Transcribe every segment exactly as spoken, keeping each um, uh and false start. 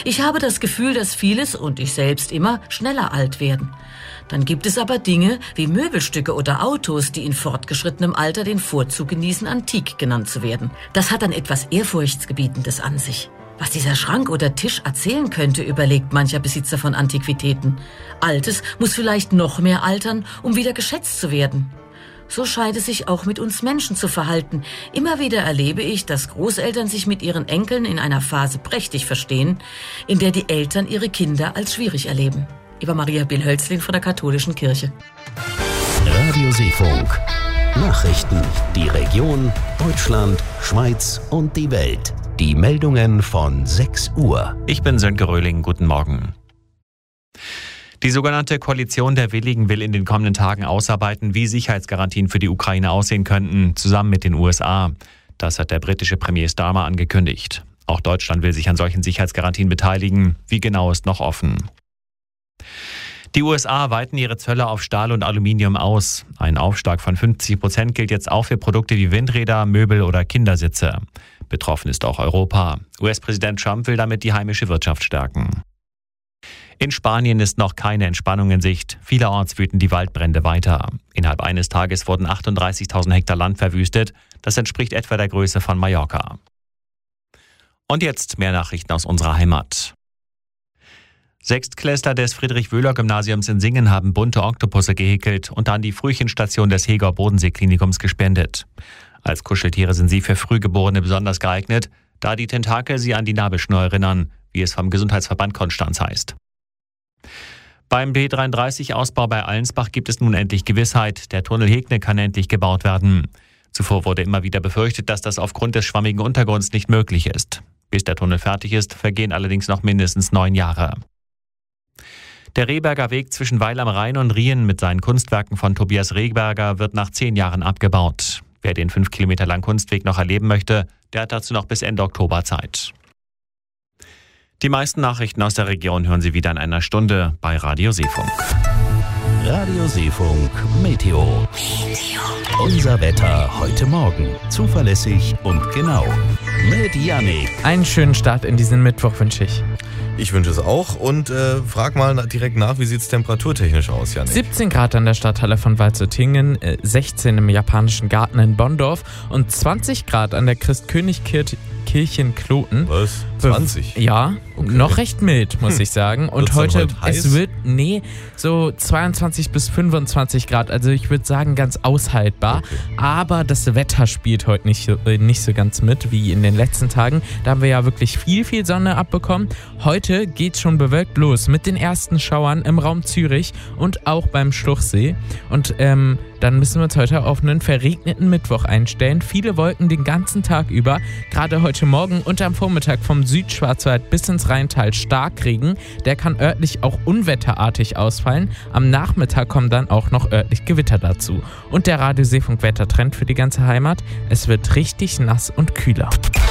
Ich habe das Gefühl, dass vieles und ich selbst immer schneller alt werden. Dann gibt es aber Dinge wie Möbelstücke oder Autos, die in fortgeschrittenem Alter den Vorzug genießen, antik genannt zu werden. Das hat dann etwas Ehrfurchtsgebietendes an sich. Was dieser Schrank oder Tisch erzählen könnte, überlegt mancher Besitzer von Antiquitäten. Altes muss vielleicht noch mehr altern, um wieder geschätzt zu werden. So scheint es sich auch mit uns Menschen zu verhalten. Immer wieder erlebe ich, dass Großeltern sich mit ihren Enkeln in einer Phase prächtig verstehen, in der die Eltern ihre Kinder als schwierig erleben. Eva Maria Bill-Hölzlin von der Katholischen Kirche. Radio Seefunk. Nachrichten. Die Region, Deutschland, Schweiz und die Welt. Die Meldungen von sechs Uhr. Ich bin Sönke Röhling. Guten Morgen. Die sogenannte Koalition der Willigen will in den kommenden Tagen ausarbeiten, wie Sicherheitsgarantien für die Ukraine aussehen könnten, zusammen mit den U S A. Das hat der britische Premier Starmer angekündigt. Auch Deutschland will sich an solchen Sicherheitsgarantien beteiligen. Wie genau ist noch offen. Die U S A weiten ihre Zölle auf Stahl und Aluminium aus. Ein Aufschlag von fünfzig Prozent gilt jetzt auch für Produkte wie Windräder, Möbel oder Kindersitze. Betroffen ist auch Europa. U S-Präsident Trump will damit die heimische Wirtschaft stärken. In Spanien ist noch keine Entspannung in Sicht. Vielerorts wüten die Waldbrände weiter. Innerhalb eines Tages wurden achtunddreißigtausend Hektar Land verwüstet. Das entspricht etwa der Größe von Mallorca. Und jetzt mehr Nachrichten aus unserer Heimat. Sechstklässler des Friedrich-Wöhler-Gymnasiums in Singen haben bunte Oktopusse gehäkelt und an die Frühchenstation des Heger Bodensee-Klinikums gespendet. Als Kuscheltiere sind sie für Frühgeborene besonders geeignet, da die Tentakel sie an die Nabelschnur erinnern, wie es vom Gesundheitsverband Konstanz heißt. Beim B dreiunddreißig-Ausbau bei Allensbach gibt es nun endlich Gewissheit. Der Tunnel Hegne kann endlich gebaut werden. Zuvor wurde immer wieder befürchtet, dass das aufgrund des schwammigen Untergrunds nicht möglich ist. Bis der Tunnel fertig ist, vergehen allerdings noch mindestens neun Jahre. Der Rehberger Weg zwischen Weil am Rhein und Rien mit seinen Kunstwerken von Tobias Rehberger wird nach zehn Jahren abgebaut. Wer den fünf Kilometer langen Kunstweg noch erleben möchte, der hat dazu noch bis Ende Oktober Zeit. Die meisten Nachrichten aus der Region hören Sie wieder in einer Stunde bei Radio Seefunk. Radio Seefunk Meteo. Meteo. Unser Wetter heute Morgen. Zuverlässig und genau. Mit Jannik. Einen schönen Start in diesen Mittwoch wünsche ich. Ich wünsche es auch und äh, frag mal direkt nach, wie sieht es temperaturtechnisch aus, Jannik? siebzehn Grad an der Stadthalle von Walzertingen, äh, sechzehn im japanischen Garten in Bonndorf und zwanzig Grad an der Christkönig-Kirche in Kloten. Was? zwanzig? Ja, okay. Noch recht mild, muss hm. ich sagen. Und Wird's heute, heute heiß? es wird, nee, so zweiundzwanzig bis fünfundzwanzig Grad. Also ich würde sagen, ganz aushaltbar. Okay. Aber das Wetter spielt heute nicht, äh, nicht so ganz mit wie in den letzten Tagen. Da haben wir ja wirklich viel, viel Sonne abbekommen. Heute geht's schon bewölkt los mit den ersten Schauern im Raum Zürich und auch beim Schluchsee. Und ähm, dann müssen wir uns heute auf einen verregneten Mittwoch einstellen. Viele Wolken den ganzen Tag über. Gerade heute Morgen und am Vormittag vom Südschwarzwald bis ins Rheintal Starkregen. Der kann örtlich auch unwetterartig ausfallen. Am Nachmittag kommen dann auch noch örtlich Gewitter dazu. Und der Radio Seefunk Wettertrend für die ganze Heimat. Es wird richtig nass und kühler.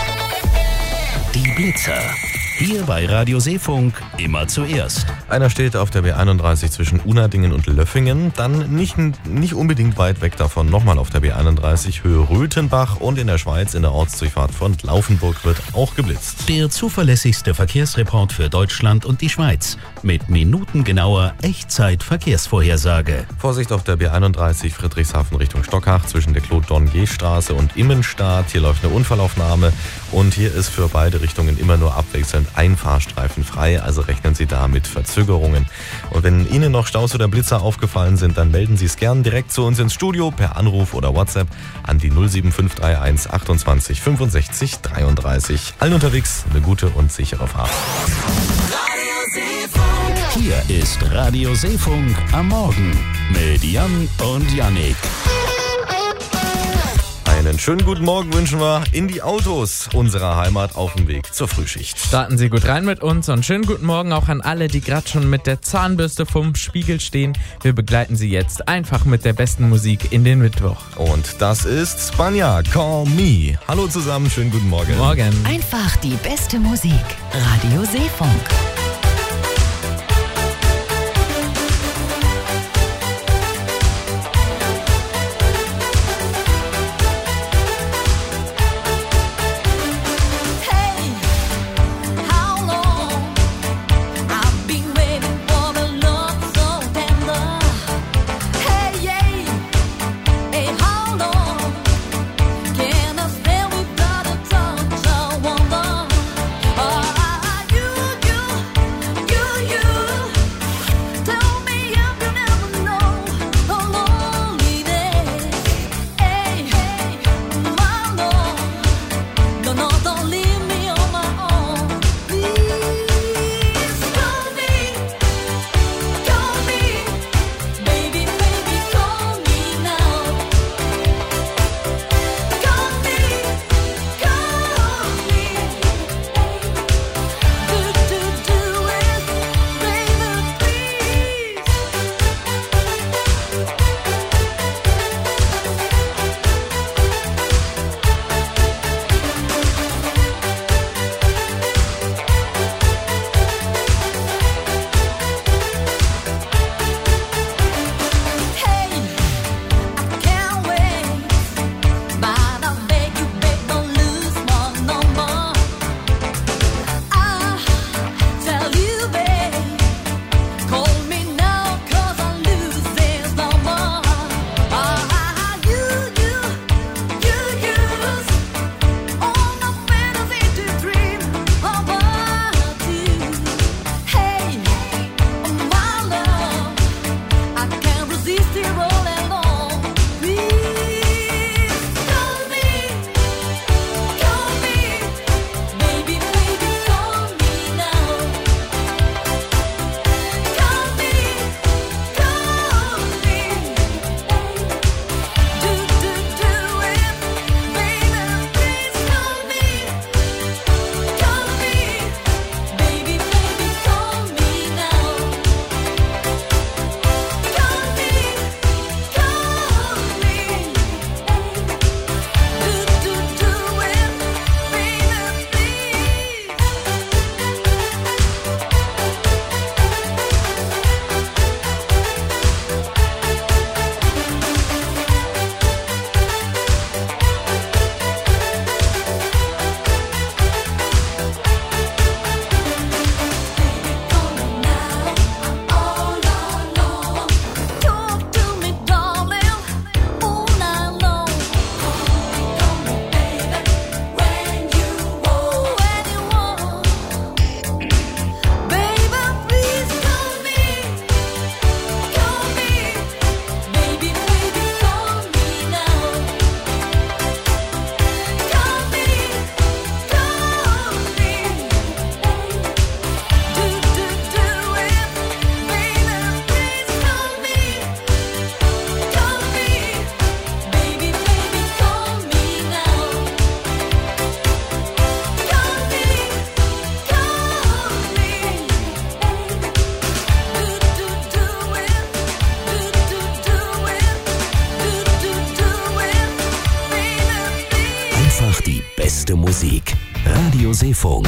Die Blitzer. Hier bei Radio Seefunk immer zuerst. Einer steht auf der B einunddreißig zwischen Unadingen und Löffingen, dann nicht, nicht unbedingt weit weg davon nochmal auf der B einunddreißig Höhe Röthenbach und in der Schweiz in der Ortsdurchfahrt von Laufenburg wird auch geblitzt. Der zuverlässigste Verkehrsreport für Deutschland und die Schweiz mit minutengenauer Echtzeit-Verkehrsvorhersage. Vorsicht auf der B einunddreißig Friedrichshafen Richtung Stockach zwischen der Claude-Dornier-Straße und Immenstadt. Hier läuft eine Unfallaufnahme und hier ist für beide Richtungen immer nur abwechselnd ein Fahrstreifen frei, also rechnen Sie da mit Verzögerungen. Und wenn Ihnen noch Staus oder Blitzer aufgefallen sind, dann melden Sie es gern direkt zu uns ins Studio per Anruf oder WhatsApp an die null sieben fünf drei eins achtundzwanzig fünfundsechzig dreiunddreißig. Allen unterwegs eine gute und sichere Fahrt. Hier ist Radio Seefunk am Morgen mit Jan und Jannik. Einen schönen guten Morgen wünschen wir in die Autos unserer Heimat auf dem Weg zur Frühschicht. Starten Sie gut rein mit uns und schönen guten Morgen auch an alle, die gerade schon mit der Zahnbürste vom Spiegel stehen. Wir begleiten Sie jetzt einfach mit der besten Musik in den Mittwoch. Und das ist Spanja, Call Me. Hallo zusammen, schönen guten Morgen. Morgen. Einfach die beste Musik. Radio Seefunk. Hey, how long Seefunk.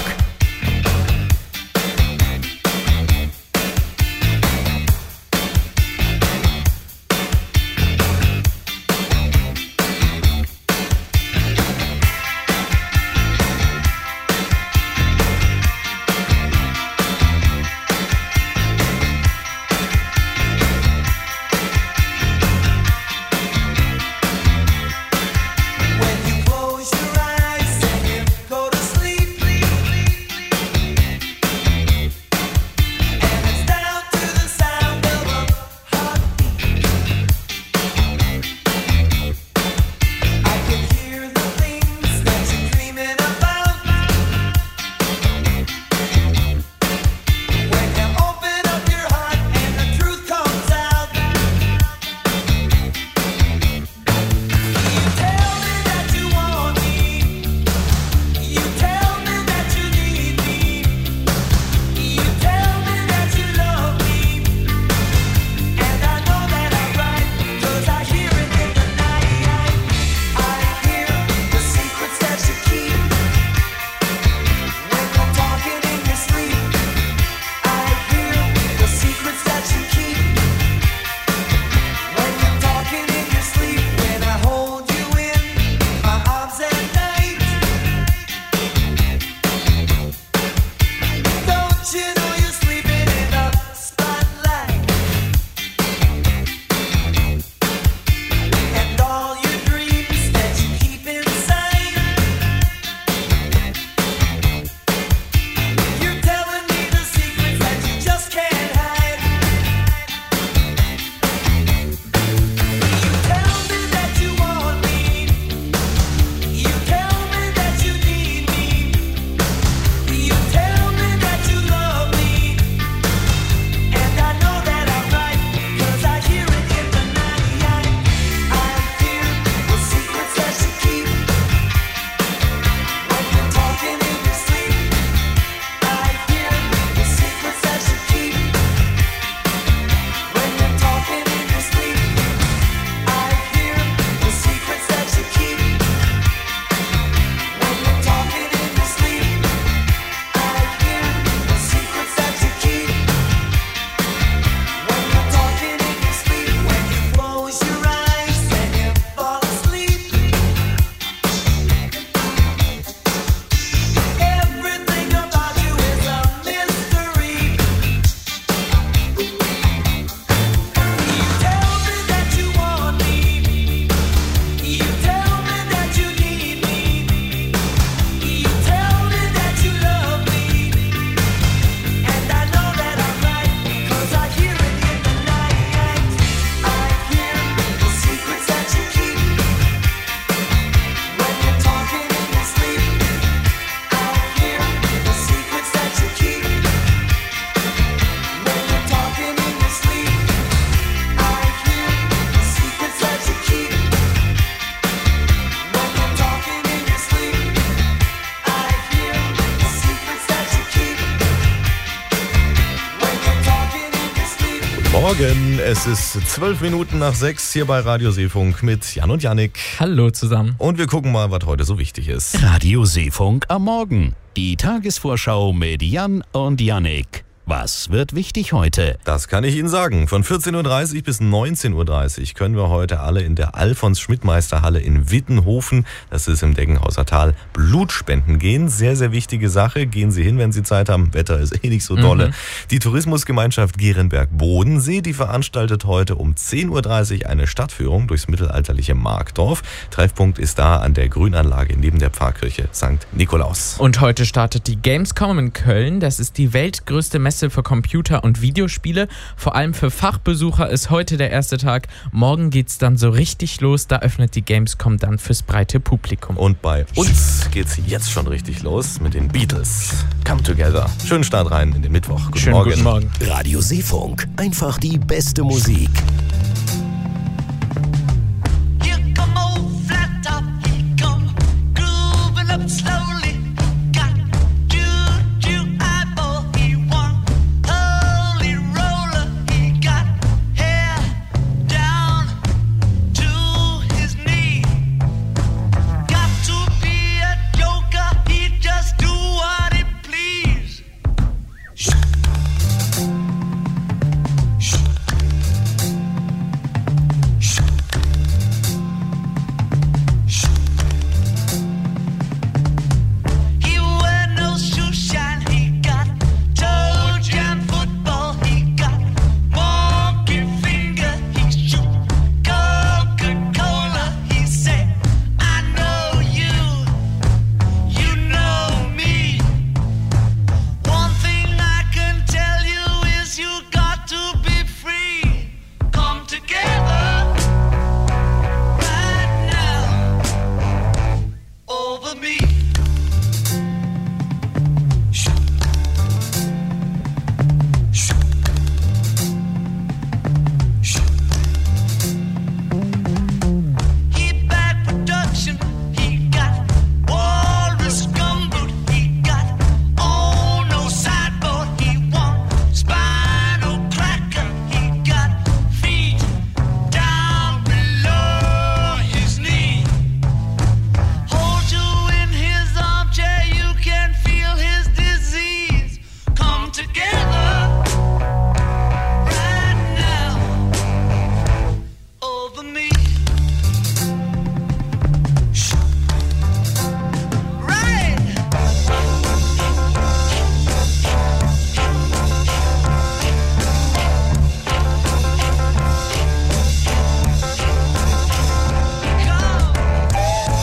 Morgen, es ist zwölf Minuten nach sechs hier bei Radio Seefunk mit Jan und Jannik. Hallo zusammen. Und wir gucken mal, was heute so wichtig ist. Radio Seefunk am Morgen. Die Tagesvorschau mit Jan und Jannik. Was wird wichtig heute? Das kann ich Ihnen sagen. Von vierzehn Uhr dreißig bis neunzehn Uhr dreißig können wir heute alle in der Alfons-Schmidt-Meister-Halle in Wittenhofen, das ist im Deggenhauser Tal, Blut spenden gehen. Sehr, sehr wichtige Sache. Gehen Sie hin, wenn Sie Zeit haben. Wetter ist eh nicht so dolle. Mhm. Die Tourismusgemeinschaft Gerenberg-Bodensee, die veranstaltet heute um zehn Uhr dreißig eine Stadtführung durchs mittelalterliche Markdorf. Treffpunkt ist da an der Grünanlage neben der Pfarrkirche Sankt Nikolaus. Und heute startet die Gamescom in Köln. Das ist die weltgrößte Messe für Computer- und Videospiele. Vor allem für Fachbesucher ist heute der erste Tag. Morgen geht's dann so richtig los. Da öffnet die Gamescom dann fürs breite Publikum. Und bei uns geht's jetzt schon richtig los mit den Beatles. Come Together. Schönen Start rein in den Mittwoch. Guten Schönen Morgen. Guten Morgen. Radio Seefunk. Einfach die beste Musik.